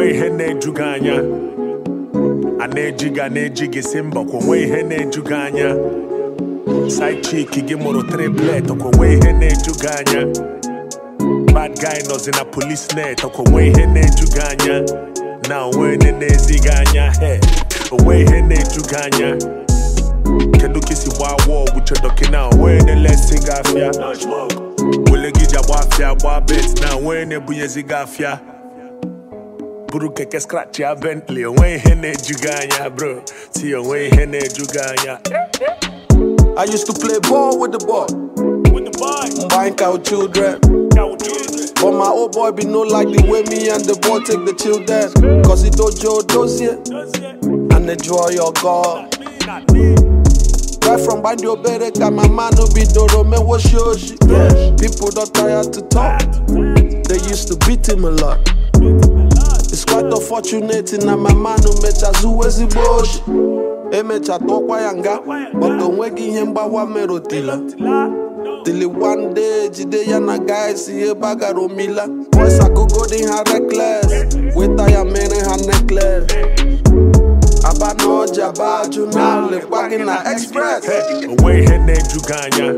onwe ihe na-eju gị anya a na-eji gị si mba kwa onwe ihe na-eju gị anya side chick gị mụrụ triplet kwa onwe ihe na-eju gị anya bad guy nọzi na police net kwa onwe ihe na-eju gị anya na onwe na-ezi gị anya onwe ihe na-eju gị anya kedu ka isi gbaa wọgwụ chedoki na onwe na-elesi gị afịa wele gị ji agba afịa gba bet na onwe na-ebunyezi gị afịa buru keke scratch ya Bentley onwe ihe na-eju gị anya bro ti onwe ihe na-eju gị anya. I used to play ball with the boy buying cow children. But my old boy be no like the way me and the boy take the children. Cause he dojo dozie and enjoy your God. Right from Bandio Bereka, my man no be Doro me wo shoshi. People don't tired to talk. They used to beat him a lot. It's quite unfortunate na my man no mecha zuwezi boshi. Emecha tokwa yanga, but onwegi ihe mgbawa merotila. Till one day, jide yana guys see a bagaro mila. Boys I go in her reckless. Wait I am in her necklace. Abano jaba junale back in her express. Away he na-eju gị anya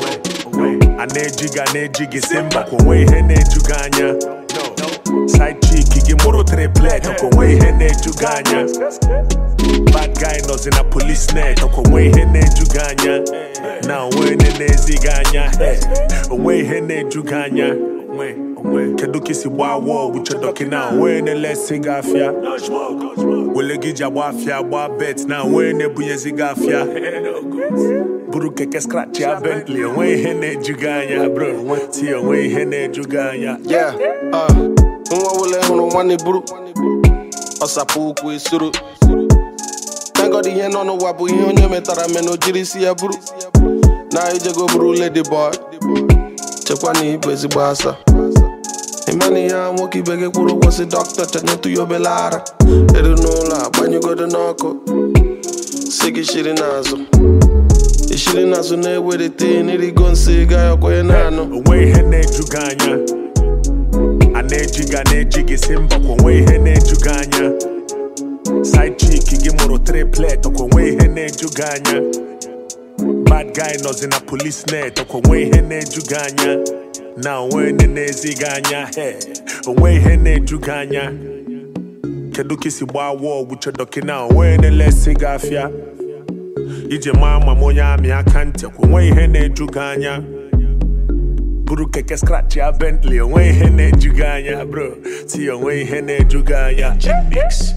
a na-eji gị si mba kwa onwe ihe na-eju gị anya side chick gị mụrụ triplet kwa onwe ihe na-eju gị anya bad guy nọzi na police net kwa onwe ihe na-eju gị anya na onwe na-ezi gị anya onwe ihe na-eju gị anya kedu ka isi gbaa wọgwụ chedoki na onwe na-elesi gị afịa wele gị ji agba afịa gba bet na onwe na-ebunyezi gị afịa buru keke scratch ya Bentley onwe ihe na-eju gị anya bro ti onwe ihe na-eju gị anya. Nwa wele hụrụ nwanne buru ọsapụ ụkwụ esoro thank God ihe nọ n'ụwa bụ ihe onye metara mena o jiri isi ya buru na ijego buru lady boy chekwa na ibu ezigbo asa imani ya nwoke ibe gị kwụrụ ụgwọ si dọkịta chenyetụ ya obele ara eru n'ụlọ agbanyụgodo n'ọkụ si gị shiri n'azụ ishiri n'azụ na-ewerete n'irigo nsị ga ya kwenye na-anụ onwe ihe na-eju gị anya a na-eji gị si mba kwa onwe ihe na-eju gị anya side chick gị mụrụ triplet kwa onwe ihe na-eju gị anya bad guy nọzi na police net kwa onwe ihe na-eju gị anya na onwe na-ezi gị anya onwe ihe na-eju gị anya kedu ka isi gbaa wọgwụ chedoki na onwe na-elesi gị afịa ije maa ma onye amị aka ntị kwa onwe ihe na-eju gị anya buru keke scratch ya Bentley onwe ihe na-eju gị anya bro ti onwe ihe na-eju gị anya.